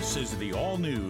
This is the all-new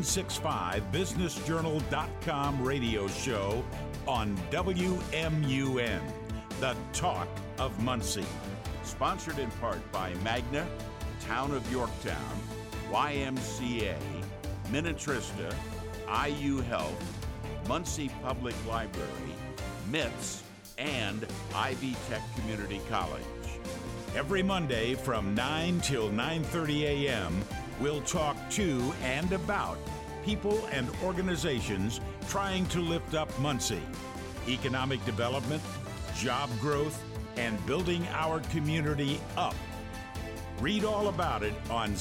765businessjournal.com radio show on WMUN, the talk of Muncie. Sponsored in part by Magna, Town of Yorktown, YMCA, Minnetrista, IU Health, Muncie Public Library, MITS, and Ivy Tech Community College. Every Monday from 9 till 9:30 a.m., we'll talk to and about people and organizations trying to lift up Muncie, economic development, job growth, and building our community up. Read all about it on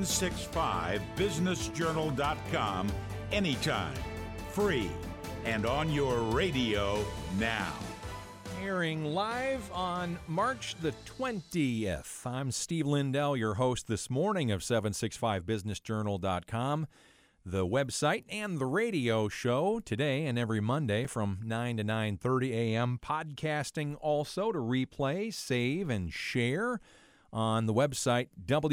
765businessjournal.com anytime, free, and on your radio now. Airing live on March the 20th. I'm Steve Lindell, your host this morning of 765businessjournal.com, the website and the radio show today and every Monday from 9 to 9:30 a.m. Podcasting also to replay, save, and share on the website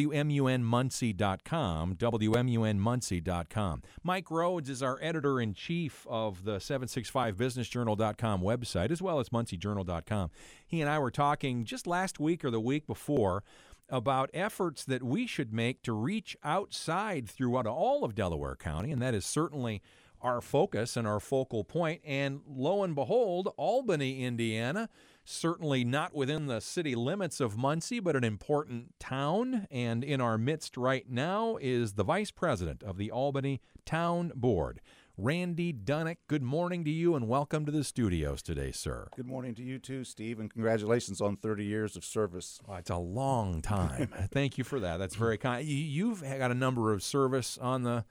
WMUNmuncie.com, WMUNmuncie.com. Mike Rhodes is our editor-in-chief of the 765businessjournal.com website, as well as munciejournal.com. He and I were talking just last week or the week before about efforts that we should make to reach outside throughout all of Delaware County, and that is certainly our focus and our focal point. And lo and behold, Albany, Indiana, certainly not within the city limits of Muncie, but an important town. And in our midst right now is the vice president of the Albany Town Board, Randy Dunnick. Good morning to you and welcome to the studios today, sir. Good morning to you too, Steve, and congratulations on 30 years of service. Oh, it's a long time. Thank you for that. That's very kind. You've got a number of service on the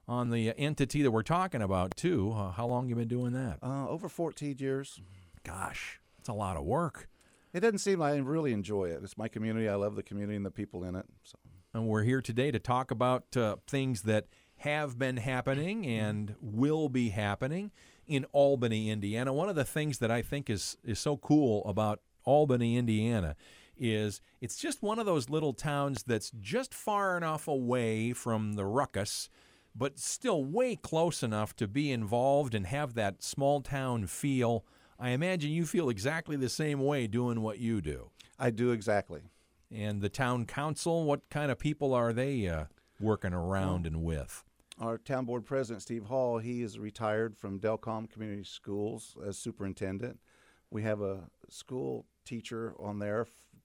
entity that we're talking about, too. How long have you been doing that? Over 14 years. Gosh, it's a lot of work. It doesn't seem like I really enjoy it. It's my community. I love the community and the people in it. So. And we're here today to talk about things that have been happening and will be happening in Albany, Indiana. One of the things that I think is so cool about Albany, Indiana, is it's just one of those little towns that's just far enough away from the ruckus, but still way close enough to be involved and have that small town feel. I imagine you feel exactly the same way doing what you do. I do exactly. And the town council, what kind of people are they working around and with? Our town board president, Steve Hall, he is retired from Delcom Community Schools as superintendent. We have a school teacher on there,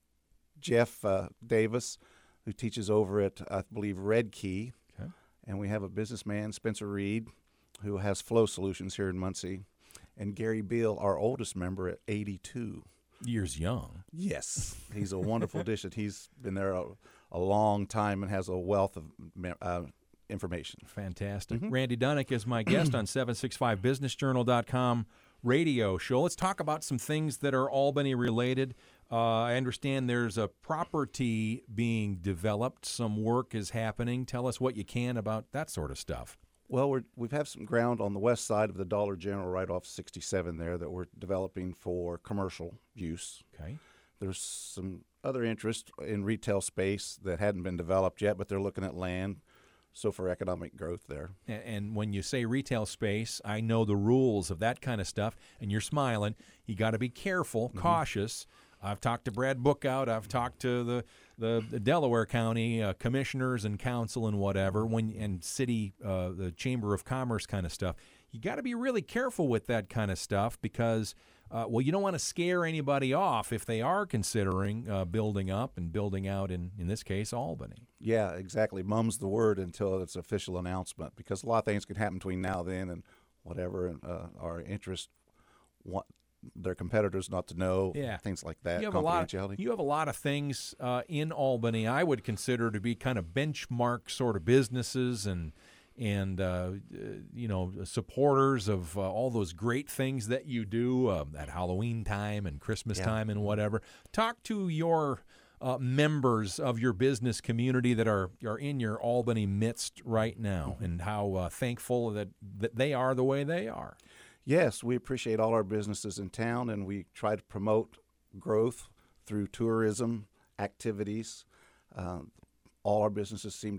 Jeff Davis, who teaches over at, I believe, Red Key. Okay. And we have a businessman, Spencer Reed, who has Flow Solutions here in Muncie. And Gary Beal, our oldest member at 82. Years young. Yes. He's a wonderful addition. He's been there a long time and has a wealth of information. Fantastic. Mm-hmm. Randy Dunnick is my guest on 765businessjournal.com radio show. Let's talk about some things that are Albany related. I understand there's a property being developed. Some work is happening. Tell us what you can about that sort of stuff. Well, we've have some ground on the west side of the Dollar General right off 67 there that we're developing for commercial use. Okay. There's some other interest in retail space that hadn't been developed yet, but they're looking at land, so for economic growth there. And when you say retail space, I know the rules of that kind of stuff, and you're smiling. You got to be careful, cautious. I've talked to Brad Bookout. I've talked to the Delaware County commissioners and council and whatever, and city, the Chamber of Commerce kind of stuff. You got to be really careful with that kind of stuff because, you don't want to scare anybody off if they are considering building up and building out, in this case, Albany. Yeah, exactly. Mum's the word until it's official announcement because a lot of things can happen between now and then and whatever, and our interest want their competitors not to know, things like that, confidentiality. You have a lot of things in Albany I would consider to be kind of benchmark sort of businesses and supporters of all those great things that you do at Halloween time and Christmas time and whatever. Talk to your members of your business community that are in your Albany midst right now and how thankful that they are the way they are. Yes, we appreciate all our businesses in town, and we try to promote growth through tourism activities. All our businesses seem to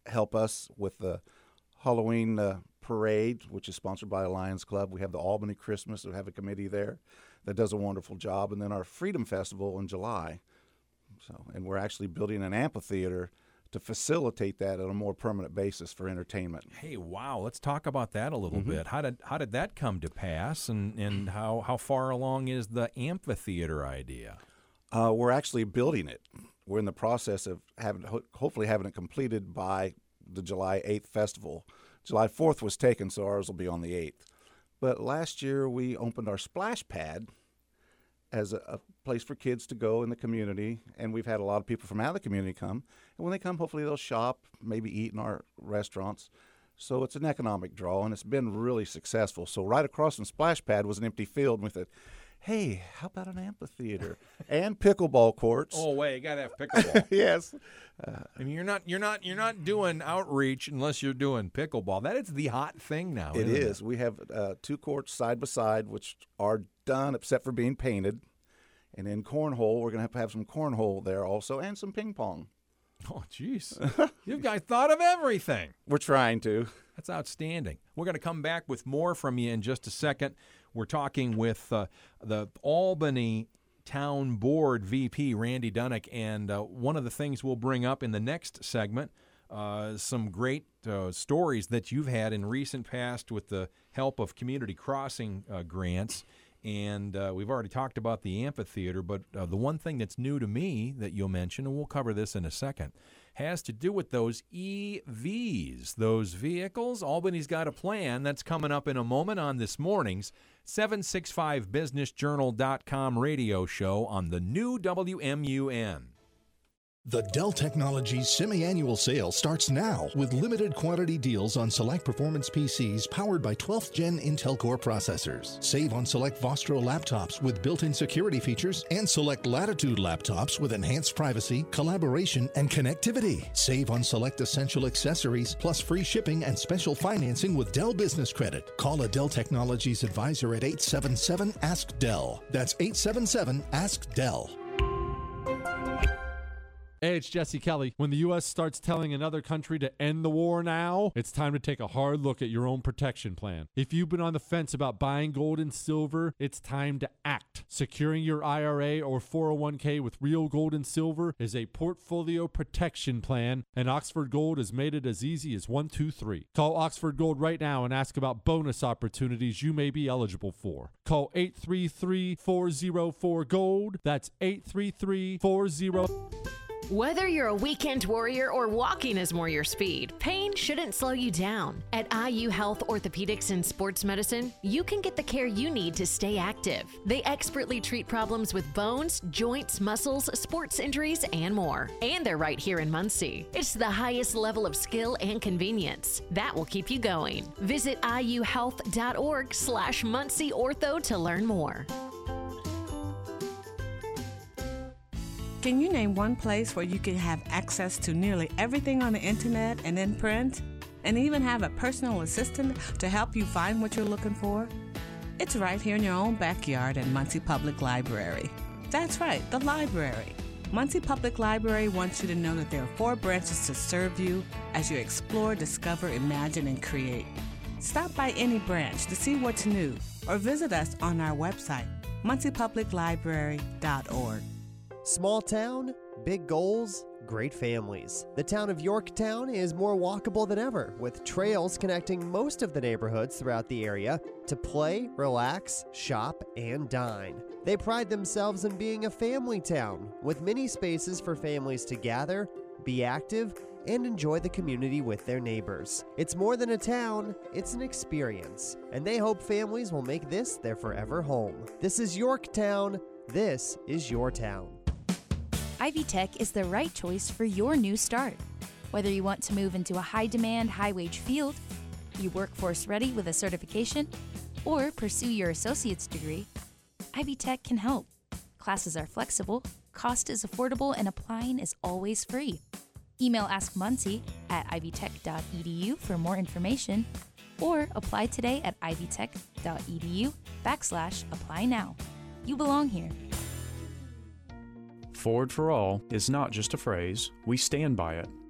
help us with the Halloween parade, which is sponsored by Lions Club. We have the Albany Christmas. We have a committee there that does a wonderful job. And then our Freedom Festival in July. And we're actually building an amphitheater to facilitate that on a more permanent basis for entertainment. Hey, wow! Let's talk about that a little bit. How did that come to pass, and how far along is the amphitheater idea? We're actually building it. We're in the process of hopefully having it completed by the July 8th festival. July 4th was taken, so ours will be on the 8th. But last year we opened our splash pad as a place for kids to go in the community, and we've had a lot of people from out of the community come. And when they come, hopefully they'll shop, maybe eat in our restaurants. So it's an economic draw, and it's been really successful. So right across from Splash Pad was an empty field, and we thought, hey, how about an amphitheater and pickleball courts? Oh, wait, you gotta have pickleball. Yes. I mean, you're not doing outreach unless you're doing pickleball. That is the hot thing now. It is. We have 2 courts side by side, which are done except for being painted. And in cornhole, we're going to have some cornhole there also, and some ping pong. Oh, jeez. You guys thought of everything. We're trying to. That's outstanding. We're going to come back with more from you in just a second. We're talking with the Albany Town Board VP, Randy Dunnick, and one of the things we'll bring up in the next segment, some great stories that you've had in recent past with the help of Community Crossing grants. And we've already talked about the amphitheater, but the one thing that's new to me that you'll mention, and we'll cover this in a second, has to do with those EVs, those vehicles. Albany's got a plan that's coming up in a moment on this morning's 765businessjournal.com radio show on the new WMUN. The Dell Technologies semi-annual sale starts now with limited quantity deals on select performance PCs powered by 12th Gen Intel Core processors. Save on select Vostro laptops with built-in security features and select Latitude laptops with enhanced privacy, collaboration, and connectivity. Save on select essential accessories plus free shipping and special financing with Dell Business Credit. Call a Dell Technologies advisor at 877-ASK-DELL. That's 877-ASK-DELL. Hey, it's Jesse Kelly. When the U.S. starts telling another country to end the war now, it's time to take a hard look at your own protection plan. If you've been on the fence about buying gold and silver, it's time to act. Securing your IRA or 401k with real gold and silver is a portfolio protection plan, and Oxford Gold has made it as easy as 1, 2, 3. Call Oxford Gold right now and ask about bonus opportunities you may be eligible for. Call 833-404-GOLD. That's 833-40... Whether you're a weekend warrior or walking is more your speed, pain shouldn't slow you down. At IU Health Orthopedics and Sports Medicine, you can get the care you need to stay active. They expertly treat problems with bones, joints, muscles, sports injuries, and more. And they're right here in Muncie. It's the highest level of skill and convenience. That will keep you going. Visit iuhealth.org/Muncie Ortho to learn more. Can you name one place where you can have access to nearly everything on the internet and in print, and even have a personal assistant to help you find what you're looking for? It's right here in your own backyard at Muncie Public Library. That's right, the library. Muncie Public Library wants you to know that there are 4 branches to serve you as you explore, discover, imagine, and create. Stop by any branch to see what's new, or visit us on our website, munciepubliclibrary.org. Small town, big goals, great families. The town of Yorktown is more walkable than ever, with trails connecting most of the neighborhoods throughout the area to play, relax, shop, and dine. They pride themselves in being a family town, with many spaces for families to gather, be active, and enjoy the community with their neighbors. It's more than a town, it's an experience, and they hope families will make this their forever home. This is Yorktown. This is your town. Ivy Tech is the right choice for your new start. Whether you want to move into a high-demand, high-wage field, you workforce ready with a certification, or pursue your associate's degree, Ivy Tech can help. Classes are flexible, cost is affordable, and applying is always free. Email askmuncie@ivytech.edu for more information, or apply today at ivytech.edu/apply now. You belong here. Ford for All is not just a phrase, we stand by it.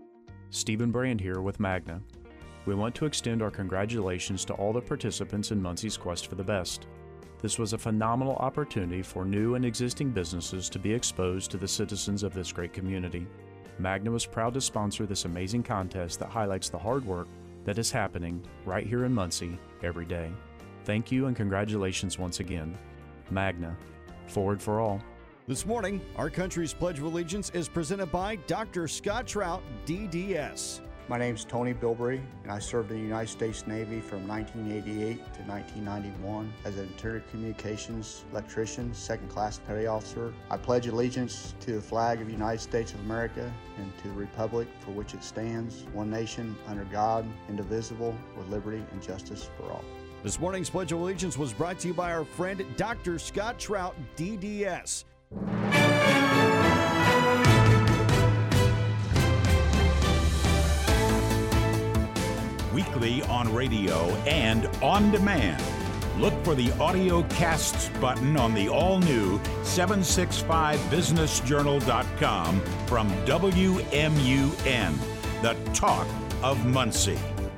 Stephen Brand here with Magna. We want to extend our congratulations to all the participants in Muncie's Quest for the Best. This was a phenomenal opportunity for new and existing businesses to be exposed to the citizens of this great community. Magna was proud to sponsor this amazing contest that highlights the hard work that is happening right here in Muncie every day. Thank you and congratulations once again. Magna, forward for all. This morning, our country's Pledge of Allegiance is presented by Dr. Scott Trout, DDS. My name's Tony Bilbrey, and I served in the United States Navy from 1988 to 1991 as an interior communications electrician, second-class petty officer. I pledge allegiance to the flag of the United States of America and to the republic for which it stands, one nation, under God, indivisible, with liberty and justice for all. This morning's Pledge of Allegiance was brought to you by our friend Dr. Scott Trout, DDS. Weekly on radio and on demand. Look for the Audio Casts button on the all-new 765businessjournal.com from WMUN, the talk of Muncie.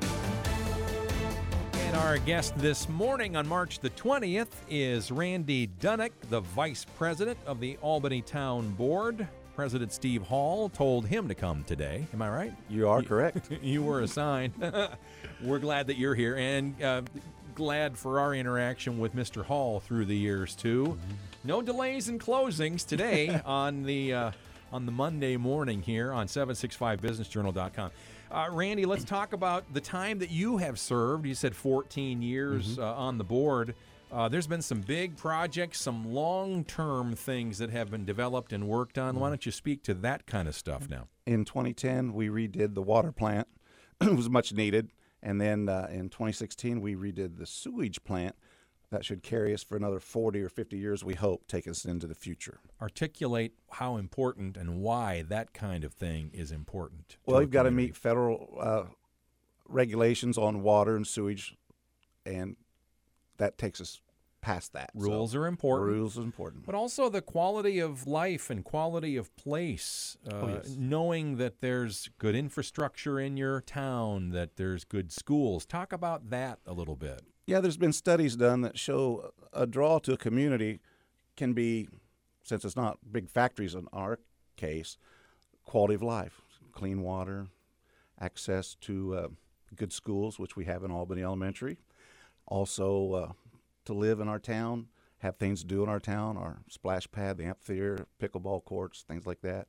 And our guest this morning on March the 20th is Randy Dunnick, the Vice President of the Albany Town Board. President Steve Hall told him to come today. Am I right? You are correct. You were assigned. We're glad that you're here, and glad for our interaction with Mr. Hall through the years, too. No delays in closings today on the Monday morning here on 765businessjournal.com. Randy, let's talk about the time that you have served. You said 14 years on the board. There's been some big projects, some long-term things that have been developed and worked on. Why don't you speak to that kind of stuff now? In 2010, we redid the water plant. It was much needed. And then in 2016, we redid the sewage plant. That should carry us for another 40 or 50 years, we hope, take us into the future. Articulate how important and why that kind of thing is important. Well, you've got to meet federal regulations on water and sewage, and that takes us past that. Rules are important. Rules are important. But also the quality of life and quality of place, knowing that there's good infrastructure in your town, that there's good schools. Talk about that a little bit. Yeah, there's been studies done that show a draw to a community can be, since it's not big factories in our case, quality of life, clean water, access to good schools, which we have in Albany Elementary. Also, to live in our town, have things to do in our town, our splash pad, the amphitheater, pickleball courts, things like that.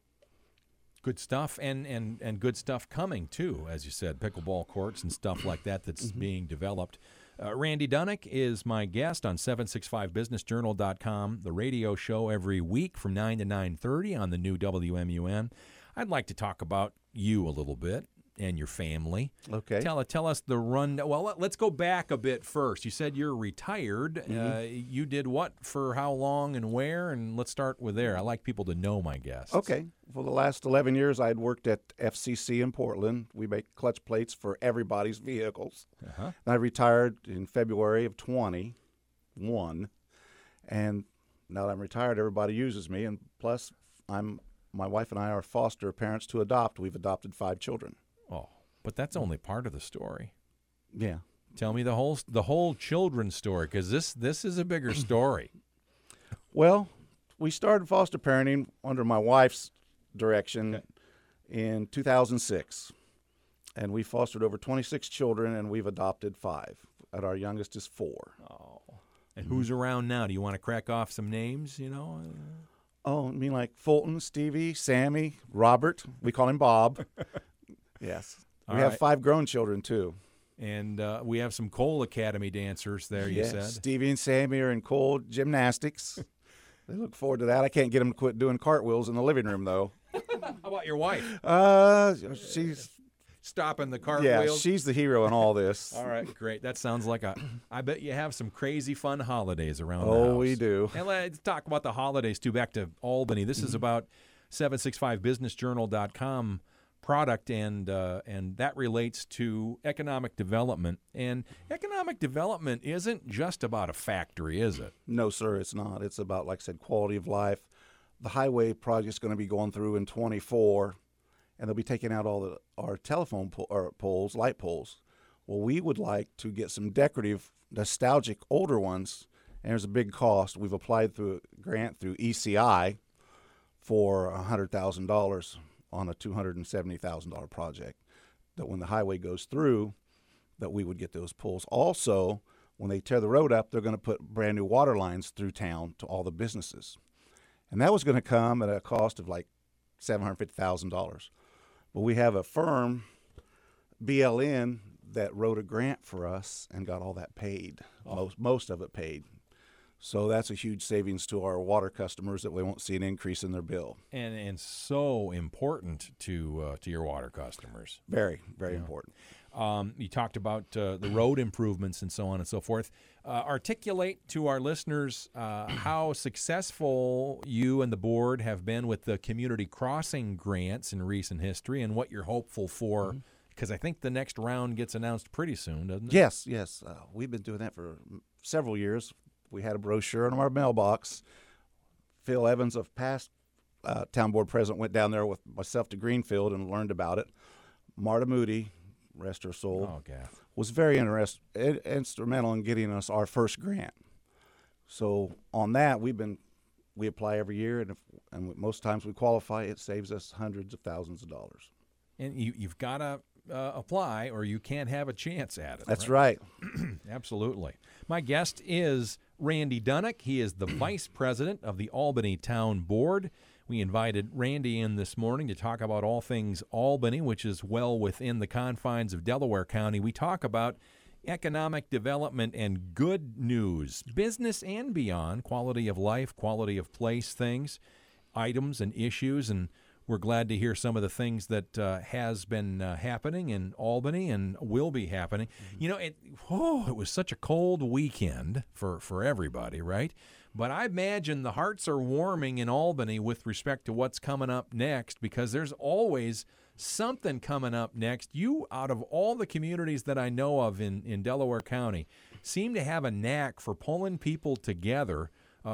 Good stuff, and good stuff coming, too, as you said, pickleball courts and stuff like that that's being developed. Randy Dunnick is my guest on 765businessjournal.com, the radio show every week from 9 to 9:30 on the new WMUN. I'd like to talk about you a little bit and your family. Okay. Tell us the rundown. Well, let's go back a bit first. You said you're retired. You did what for how long and where? And let's start with there. I like people to know my guests. Okay. For the last 11 years, I had worked at FCC in Portland. We make clutch plates for everybody's vehicles. And I retired in February of 21. And now that I'm retired, everybody uses me. And plus, my wife and I are foster parents to adopt. We've adopted 5 children. Oh, but that's only part of the story. Yeah. Tell me the whole children's story, because this is a bigger story. Well, we started foster parenting under my wife's direction in 2006, and we fostered over 26 children, and we've adopted 5. And our youngest is 4. Oh. And who's around now? Do you want to crack off some names, you know? Oh, I mean like Fulton, Stevie, Sammy, Robert. We call him Bob. Yes. We have 5 grown children, too. And we have some Cole Academy dancers there, you said? Stevie and Sammy are in Cole gymnastics. They look forward to that. I can't get them to quit doing cartwheels in the living room, though. How about your wife? She's stopping the cartwheels. Yeah, she's the hero in all this. All right, great. That sounds like I bet you have some crazy fun holidays around the house. Oh, we do. And let's talk about the holidays, too, back to Albany. This is about 765businessjournal.com product, and that relates to economic development. And economic development isn't just about a factory, is it? No, sir, it's not. It's about, like I said, quality of life. The highway project's going to be going through in 24, and they'll be taking out all our telephone poles, light poles. Well, we would like to get some decorative, nostalgic, older ones, and there's a big cost. We've applied through a grant through ECI for $100,000 on a $270,000 project, that when the highway goes through, that we would get those poles. Also, when they tear the road up, they're going to put brand new water lines through town to all the businesses. And that was going to come at a cost of like $750,000. But we have a firm, BLN, that wrote a grant for us and got all that paid, most of it paid. So that's a huge savings to our water customers that we won't see an increase in their bill. And so important to your water customers. Very, very important. You talked about the road improvements and so on and so forth. Articulate to our listeners how successful you and the board have been with the community crossing grants in recent history and what you're hopeful for, because I think the next round gets announced pretty soon, doesn't it? Yes. We've been doing that for several years. We had a brochure in our mailbox. Phil Evans, of past town board president, went down there with myself to Greenfield and learned about it. Marta Moody, rest her soul, was very instrumental in getting us our first grant. So on that, we apply every year, and most times we qualify. It saves us hundreds of thousands of dollars. And you've got to apply, or you can't have a chance at it. That's right. Absolutely. My guest is Randy Dunnick. He is the vice president of the Albany Town Board. We invited Randy in this morning to talk about all things Albany, which is well within the confines of Delaware County. We talk about economic development and good news, business and beyond, quality of life, quality of place things, items and issues, and we're glad to hear some of the things that has been happening in Albany and will be happening. You know, it was such a cold weekend for everybody, right? But I imagine the hearts are warming in Albany with respect to what's coming up next, because there's always something coming up next. You, out of all the communities that I know of in Delaware County, seem to have a knack for pulling people together,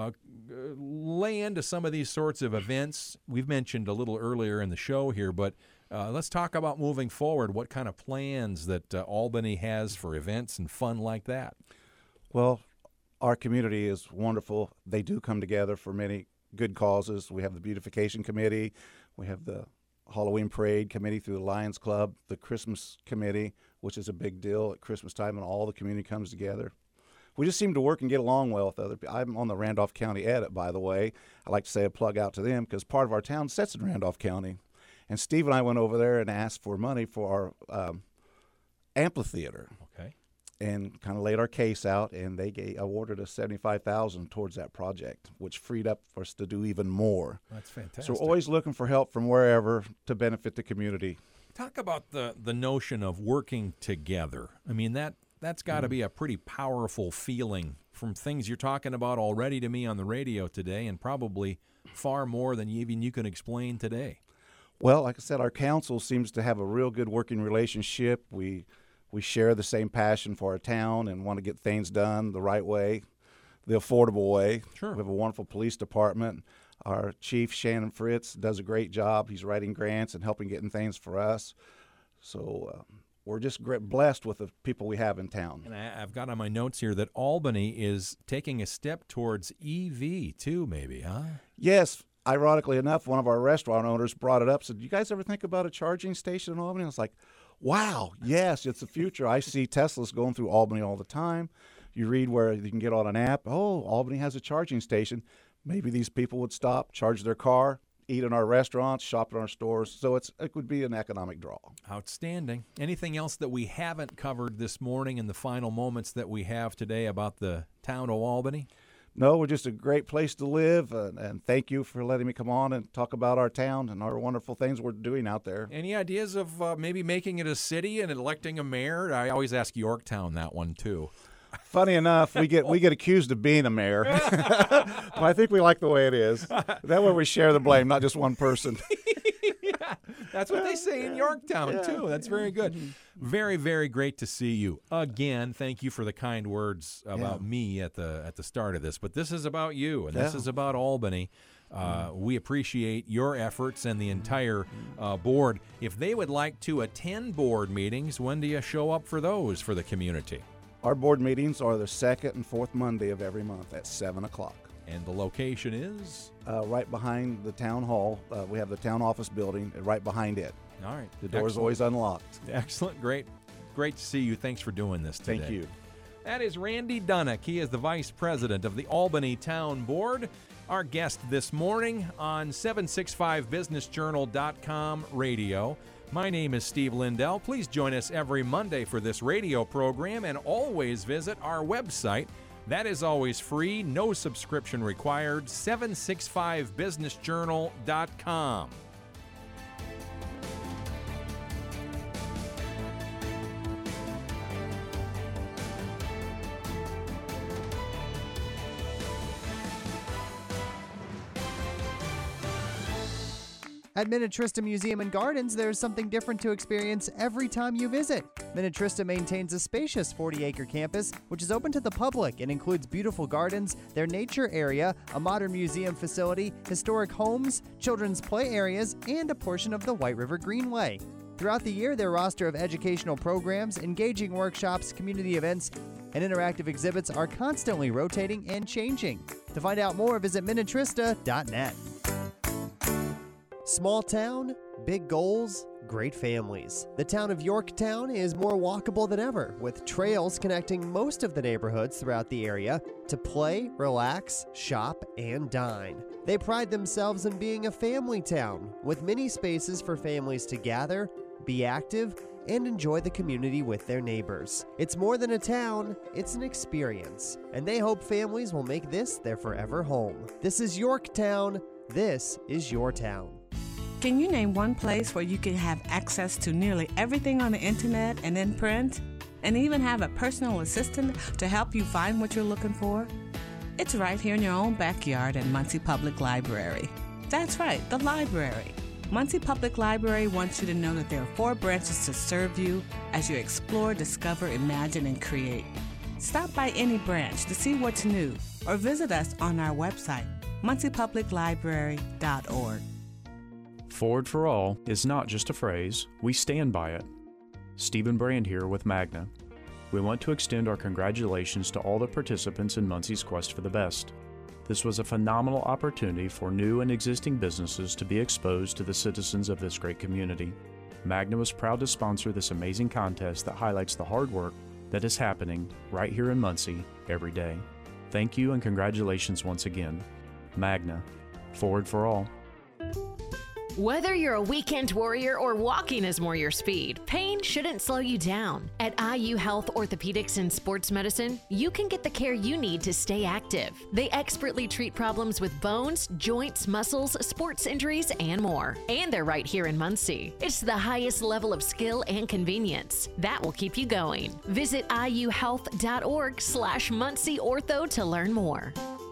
lay into some of these sorts of events. We've mentioned a little earlier in the show here, but let's talk about moving forward, what kind of plans that Albany has for events and fun like that. Well, our community is wonderful. They do come together for many good causes. We have the beautification committee. We have the Halloween parade committee through the Lions Club, the Christmas committee, which is a big deal at Christmas time, and all the community comes together. We just seem to work and get along well with other people. I'm on the Randolph County Edit, by the way. I like to say a plug out to them because part of our town sits in Randolph County. And Steve and I went over there and asked for money for our amphitheater. Okay. And kind of laid our case out, and they awarded us $75,000 towards that project, which freed up for us to do even more. That's fantastic. So we're always looking for help from wherever to benefit the community. Talk about the notion of working together. I mean, that's got to be a pretty powerful feeling from things you're talking about already to me on the radio today, and probably far more than even you can explain today. Well, like I said, our council seems to have a real good working relationship. We share the same passion for our town and want to get things done the right way, the affordable way. Sure. We have a wonderful police department. Our chief, Shannon Fritz, does a great job. He's writing grants and helping getting things for us. So we're just blessed with the people we have in town. And I've got on my notes here that Albany is taking a step towards EV too, maybe, huh? Yes. Ironically enough, one of our restaurant owners brought it up, said, you guys ever think about a charging station in Albany? I was like, wow, yes, it's the future. I see Teslas going through Albany all the time. You read where you can get on an app, oh, Albany has a charging station. Maybe these people would stop, charge their car, eat in our restaurants, shop in our stores. So it would be an economic draw. Outstanding. Anything else that we haven't covered this morning in the final moments that we have today about the town of Albany? No, we're just a great place to live, and thank you for letting me come on and talk about our town and our wonderful things we're doing out there. Any ideas of maybe making it a city and electing a mayor? I always ask Yorktown that one, too. Funny enough, we get accused of being a mayor, but I think we like the way it is. That way we share the blame, not just one person. Yeah, that's what they say in Yorktown, too. That's very good. Very, very great to see you. Again, thank you for the kind words about me at the start of this. But this is about you, and this is about Albany. We appreciate your efforts and the entire board. If they would like to attend board meetings, when do you show up for those for the community? Our board meetings are the second and fourth Monday of every month at 7 o'clock. And the location is? Right behind the town hall. We have the town office building right behind it. All right. The door's always unlocked. Excellent. Great to see you. Thanks for doing this today. Thank you. That is Randy Dunnick. He is the Vice President of the Albany Town Board. Our guest this morning on 765businessjournal.com radio. My name is Steve Lindell. Please join us every Monday for this radio program and always visit our website. That is always free, no subscription required, 765businessjournal.com. At Minnetrista Museum and Gardens, there's something different to experience every time you visit. Minnetrista maintains a spacious 40-acre campus, which is open to the public and includes beautiful gardens, their nature area, a modern museum facility, historic homes, children's play areas, and a portion of the White River Greenway. Throughout the year, their roster of educational programs, engaging workshops, community events, and interactive exhibits are constantly rotating and changing. To find out more, visit minnetrista.net. Small town, big goals, great families. The town of Yorktown is more walkable than ever, with trails connecting most of the neighborhoods throughout the area to play, relax, shop, and dine. They pride themselves in being a family town, with many spaces for families to gather, be active, and enjoy the community with their neighbors. It's more than a town, it's an experience, and they hope families will make this their forever home. This is Yorktown. This is your town. Can you name one place where you can have access to nearly everything on the internet and in print, and even have a personal assistant to help you find what you're looking for? It's right here in your own backyard at Muncie Public Library. That's right, the library. Muncie Public Library wants you to know that there are 4 branches to serve you as you explore, discover, imagine, and create. Stop by any branch to see what's new, or visit us on our website, munciepubliclibrary.org. Ford for All is not just a phrase, we stand by it. Stephen Brand here with Magna. We want to extend our congratulations to all the participants in Muncie's Quest for the Best. This was a phenomenal opportunity for new and existing businesses to be exposed to the citizens of this great community. Magna was proud to sponsor this amazing contest that highlights the hard work that is happening right here in Muncie every day. Thank you and congratulations once again. Magna, Ford for All. Whether you're a weekend warrior or walking is more your speed, pain shouldn't slow you down. At IU Health Orthopedics and Sports Medicine, you can get the care you need to stay active. They expertly treat problems with bones, joints, muscles, sports injuries, and more. And they're right here in Muncie. It's the highest level of skill and convenience. That will keep you going. Visit iuhealth.org/Muncie Ortho to learn more.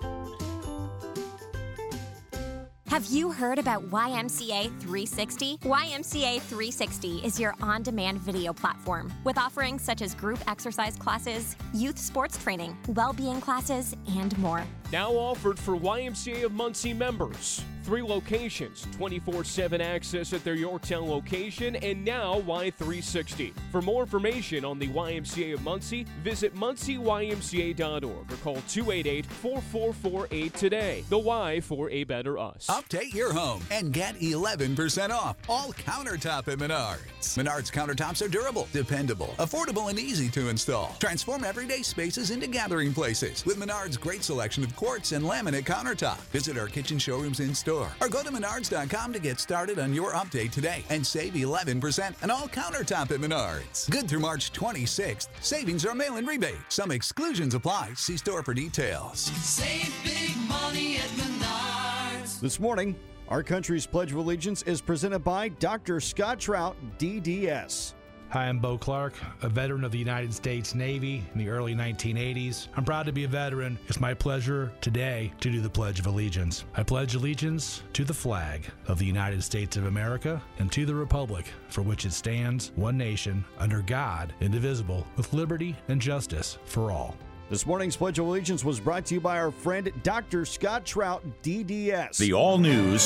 Have you heard about YMCA 360? YMCA 360 is your on-demand video platform with offerings such as group exercise classes, youth sports training, well-being classes, and more. Now offered for YMCA of Muncie members. 3 locations, 24/7 access at their Yorktown location, and now Y360. For more information on the YMCA of Muncie, visit muncieymca.org or call 288-4448 today. The Y for a better us. Update your home and get 11% off all countertop at Menards. Menards countertops are durable, dependable, affordable, and easy to install. Transform everyday spaces into gathering places with Menards' great selection of quartz and laminate countertop. Visit our kitchen showrooms in store or go to menards.com to get started on your update today and save 11% on all countertop at Menards. Good through March 26th. Savings are mail-in rebate. Some exclusions apply. See store for details. Save big money at Menards. This morning, our country's Pledge of Allegiance is presented by Dr. Scott Trout, DDS. Hi, I'm Bo Clark, a veteran of the United States Navy in the early 1980s. I'm proud to be a veteran. It's my pleasure today to do the Pledge of Allegiance. I pledge allegiance to the flag of the United States of America and to the republic for which it stands, one nation, under God, indivisible, with liberty and justice for all. This morning's Pledge of Allegiance was brought to you by our friend Dr. Scott Trout, DDS. The all-new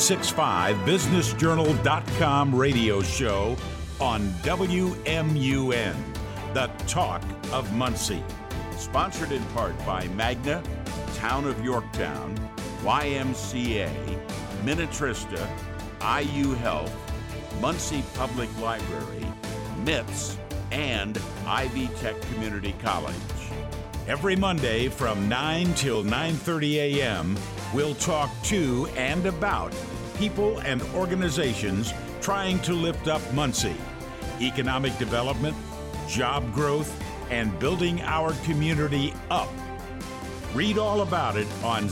765businessjournal.com radio show on WMUN, the talk of Muncie. Sponsored in part by Magna, Town of Yorktown, YMCA, Minnetrista, IU Health, Muncie Public Library, MITS, and Ivy Tech Community College. Every Monday from 9 till 9:30 a.m., we'll talk to and about people and organizations trying to lift up Muncie, economic development, job growth, and building our community up. Read all about it on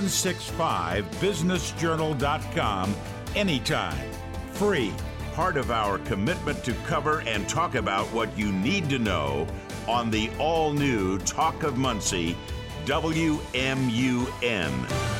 765businessjournal.com anytime. Free. Part of our commitment to cover and talk about what you need to know on the all-new Talk of Muncie, WMUN.